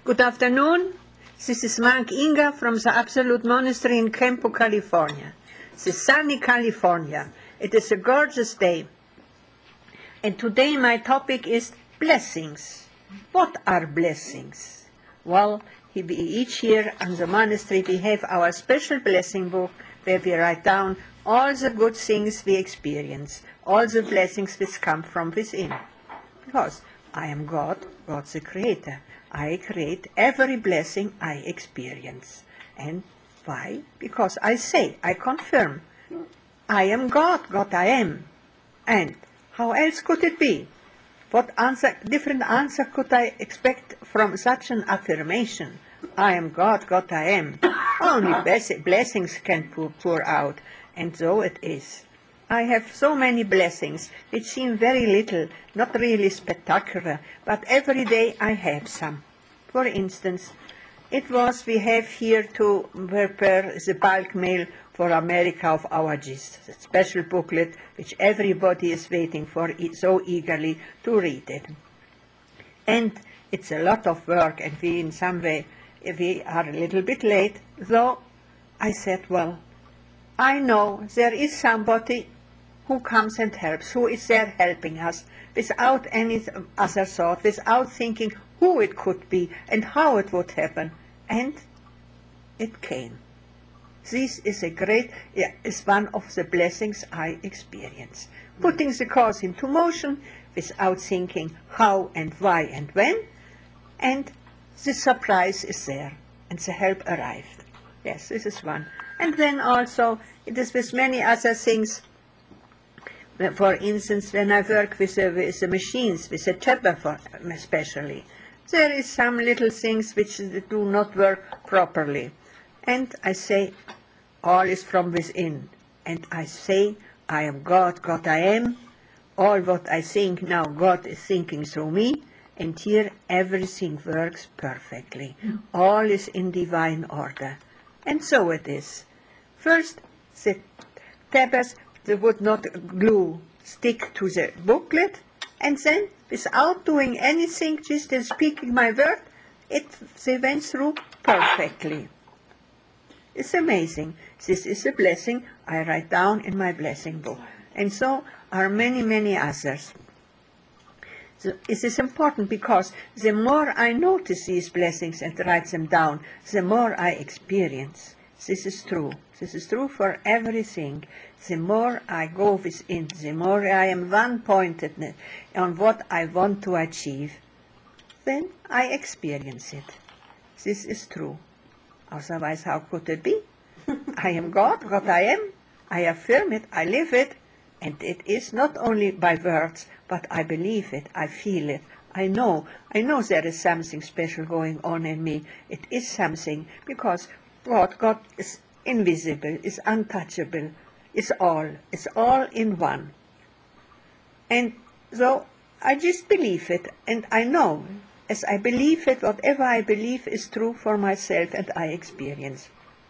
Good afternoon. This is Monk Inga from the Absolute Monastery in Campo, California. This is sunny California. It is a gorgeous day. And today my topic is blessings. What are blessings? Well, each year in the monastery we have our special blessing book where we write down all the good things we experience, all the blessings which come from within. Because I am God, God the Creator. I create every blessing I experience. And why? Because I say, I confirm, I am God, God I am. And how else could it be? What different answer could I expect from such an affirmation? I am God, God I am. Only blessings can pour out, and so it is. I have so many blessings, which seem very little, not really spectacular, but every day I have some. For instance, we have here to prepare the bulk mail for America of our GIST, a special booklet which everybody is waiting for so eagerly to read it. And it's a lot of work, and we in some way, we are a little bit late, though I said, well, I know there is somebody who comes and helps, who is there helping us, without any other thought, without thinking who it could be and how it would happen. And it came. This is is one of the blessings I experience. Putting the cause into motion without thinking how and why and when, and the surprise is there, and the help arrived. Yes, this is one. And then also, it is with many other things. For instance, when I work with the machines, with the tapper especially, there is some little things which do not work properly. And I say, all is from within. And I say, I am God, God I am. All what I think now, God is thinking through me. And here everything works perfectly. All is in divine order. And so it is. First, the tappers, they would not stick to the booklet, and then, without doing anything, just in speaking my word, they went through perfectly. It's amazing. This is a blessing I write down in my blessing book. And so are many, many others. So it is important because the more I notice these blessings and write them down, the more I experience. This is true. This is true for everything. The more I go within, the more I am one-pointed on what I want to achieve, then I experience it. This is true. Otherwise, how could it be? I am God, God I am. I affirm it, I live it, and it is not only by words, but I believe it, I feel it. I know there is something special going on in me. It is something, because God is invisible, is untouchable, is all in one. And so I just believe it, and I know, as I believe it, whatever I believe is true for myself and I experience.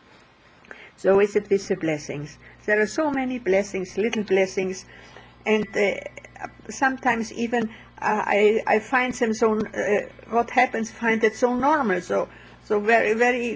So is it with the blessings. There are so many blessings, little blessings, and sometimes even I find them so, what happens, find it so normal, so very, very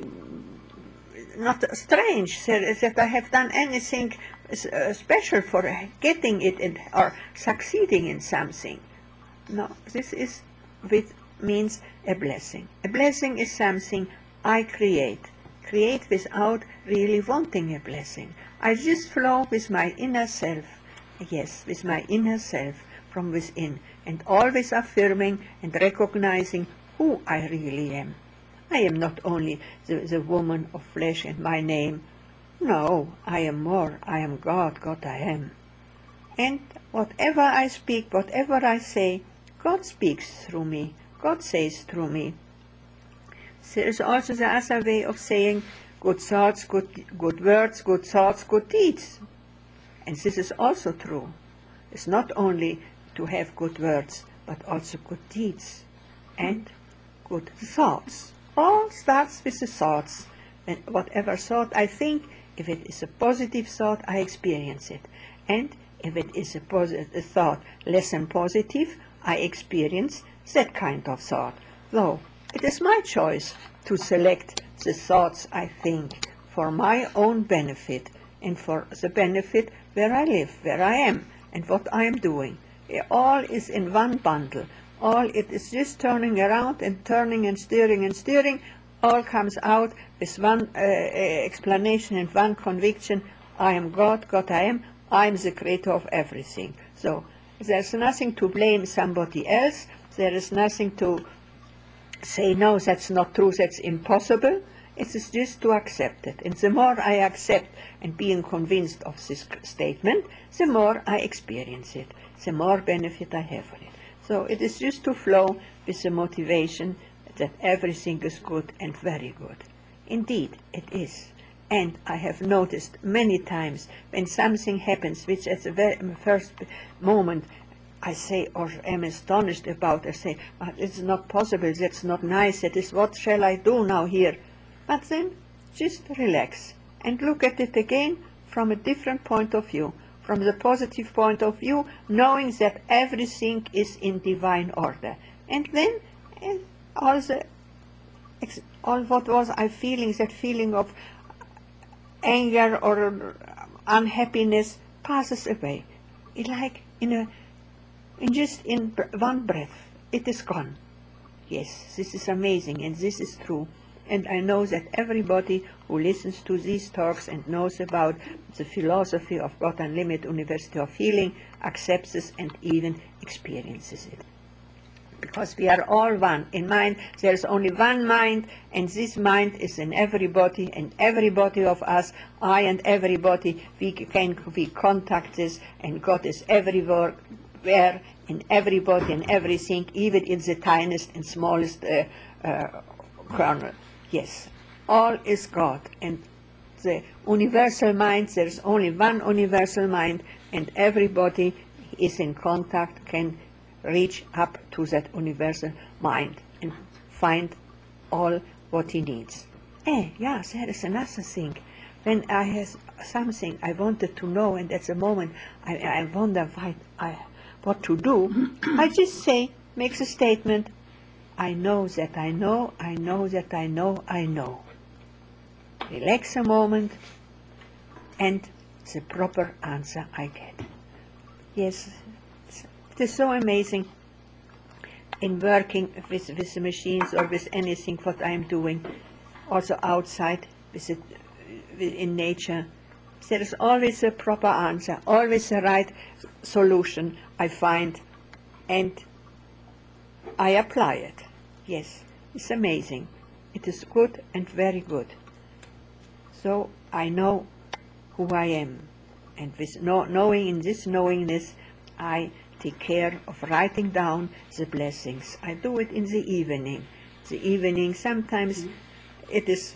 not strange that I have done anything special for getting it or succeeding in something. No, this is means a blessing. A blessing is something I create without really wanting a blessing. I just flow with my inner self, yes, with my inner self from within, and always affirming and recognizing who I really am. I am not only the woman of flesh and my name. No, I am more. I am God, God I am. And whatever I speak, whatever I say, God speaks through me. God says through me. There is also the other way of saying good thoughts, good words, good thoughts, good deeds. And this is also true. It's not only to have good words, but also good deeds and good thoughts. All starts with the thoughts. And whatever thought I think, if it is a positive thought, I experience it. And if it is a thought less than positive, I experience that kind of thought. Though it is my choice to select the thoughts I think for my own benefit and for the benefit where I live, where I am, and what I am doing. All is in one bundle. All it is just turning around and turning and steering, all comes out with one explanation and one conviction. I am God, God I am the creator of everything. So there's nothing to blame somebody else. There is nothing to say, no, that's not true, that's impossible. It is just to accept it. And the more I accept and being convinced of this statement, the more I experience it, the more benefit I have on it. So it is just to flow with the motivation that everything is good and very good. Indeed, it is. And I have noticed many times when something happens, which at the very first moment I say or am astonished about, I say, but it's not possible, that's not nice, that is, what shall I do now here? But then just relax and look at it again from a different point of view, from the positive point of view, knowing that everything is in divine order. And then all what was I feeling, that feeling of anger or unhappiness passes away. It like in one breath, it is gone. Yes, this is amazing and this is true. And I know that everybody who listens to these talks and knows about the philosophy of God Unlimited University of Healing accepts this and even experiences it. Because we are all one. In mind, there is only one mind, and this mind is in everybody, and everybody of us, I and everybody, we contact this, and God is everywhere, in everybody and everything, even in the tiniest and smallest kernel. Yes, all is God, and the universal mind, there is only one universal mind, and everybody is in contact, can reach up to that universal mind and find all what he needs. Yes, there is another thing. When I have something I wanted to know, and at the moment I wonder what to do, I just say, makes a statement, I know that I know, I know that I know, I know. Relax a moment, and the proper answer I get. Yes, it is so amazing in working with the machines or with anything what I am doing, also outside, in nature. There is always a proper answer, always the right solution I find, and I apply it. Yes, it's amazing. It is good and very good. So I know who I am, and with knowing this knowingness, I take care of writing down the blessings. I do it in the evening. The evening, sometimes it is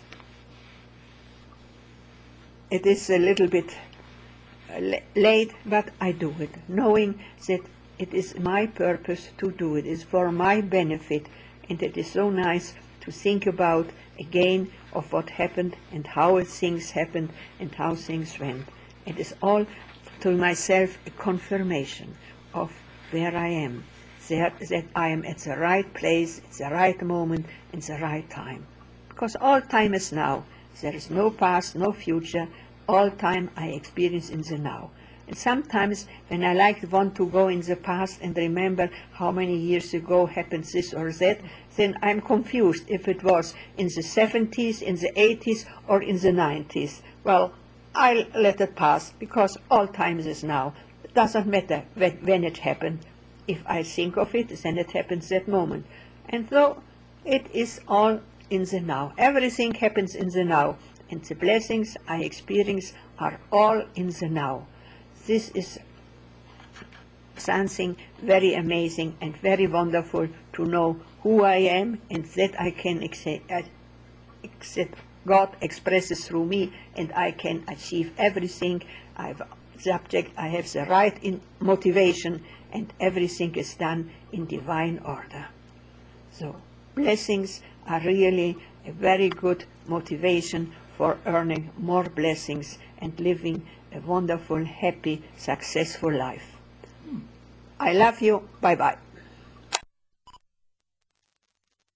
a little bit late, but I do it, knowing that it is my purpose to do it. It is for my benefit, and it is so nice to think about again of what happened and how things happened and how things went. It is all to myself a confirmation of where I am, that I am at the right place, at the right moment, in the right time. Because all time is now. There is no past, no future. All time I experience in the now. And sometimes when I want to go in the past and remember how many years ago happened this or that, then I'm confused if it was in the 70s, in the 80s, or in the 90s. Well, I'll let it pass, because all time is now. It doesn't matter when it happened. If I think of it, then it happens that moment. And so it is all in the now. Everything happens in the now. And the blessings I experience are all in the now. This is something very amazing and very wonderful to know who I am, and that I can accept God expresses through me, and I can achieve everything. I have the right motivation, and everything is done in divine order. So blessings are really a very good motivation for earning more blessings and living a wonderful, happy, successful life. I love you. Bye-bye.